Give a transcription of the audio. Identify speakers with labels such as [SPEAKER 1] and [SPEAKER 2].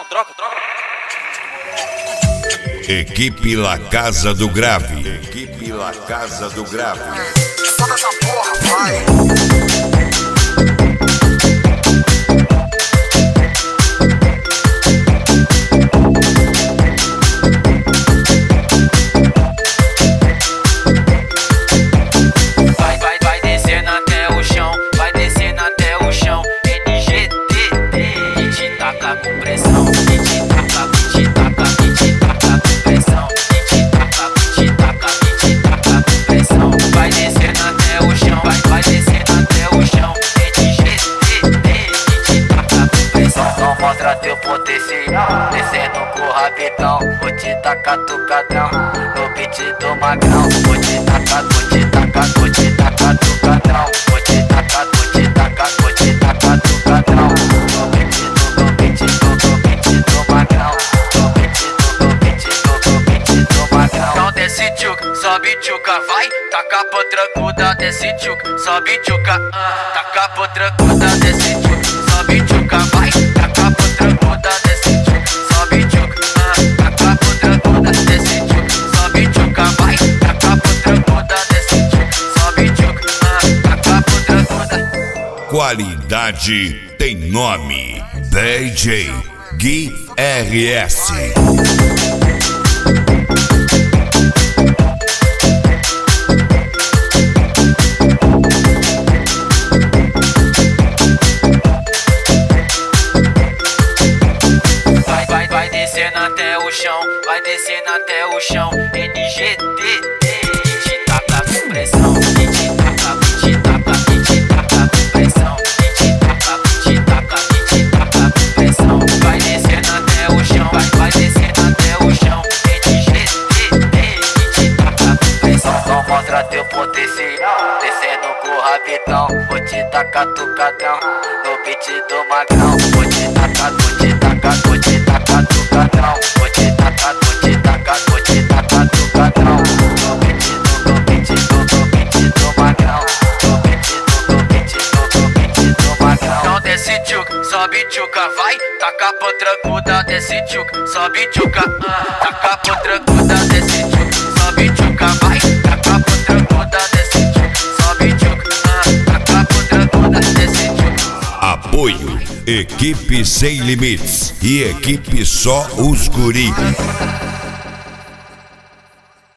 [SPEAKER 1] Não, troca.
[SPEAKER 2] Equipe La Casa do Grave. Equipe La Casa do Grave.
[SPEAKER 3] Solta essa porra, vai!
[SPEAKER 1] Vai descendo até o chão, vai descendo até o chão. NGTT, que te taca com pressão, que te taca com pressão, que te taca com pressão. Vai descendo até o chão, vai descendo até o chão. NGTT, que te taca com pressão. Não mostra teu potencial, descendo com o rabetão. Vou te tacar tucadão, no beat do magrão. Vou te tacar tucadão. Vou te tacar tucadão. No beat do magrão. No beat do magrão. Então desce tchuca, sobe tchuca, vai. Taca pro trancuda, desce tchuca, sobe tchuca. Taca pro trancuda, desce tchuca, sobe tchuca, vai. Taca pro trancuda, desce tchuca, sobe tchuca. Taca pro trancuda, desce tchuca, sobe tchuca, vai. Taca pro trancuda, desce tchuca, sobe tchuca. Taca pro trancuda.
[SPEAKER 2] Qualidade tem nome. DJ Gui RS.
[SPEAKER 1] Vai descendo até o chão, vai descendo até o chão. NGTT, que te taca com pressão, que te taca com pressão, que te taca com pressão. Vai descendo até o chão, vai descendo até o chão. NGTT, que te taca com pressão. Não mostra teu potencial, descendo com o rabetão. Vou te tacar tucadão, no beat do magrão. Vou te tacar tucadão. Vou te tacar tucadão. No beat do magrão. No beat do magrão. Então desce tchuca, sobe tchuca, vai. Taca pro trancuda, desce tchuca, sobe tchuca. Taca pro trancuda, desce tchuca, sobe tchuca, vai. Taca pro trancuda, desce tchuca, sobe tchuca. Taca pro trancuda, desce tchuca.
[SPEAKER 2] Apoio Equipe Sem Limites e Equipe Só os Guri.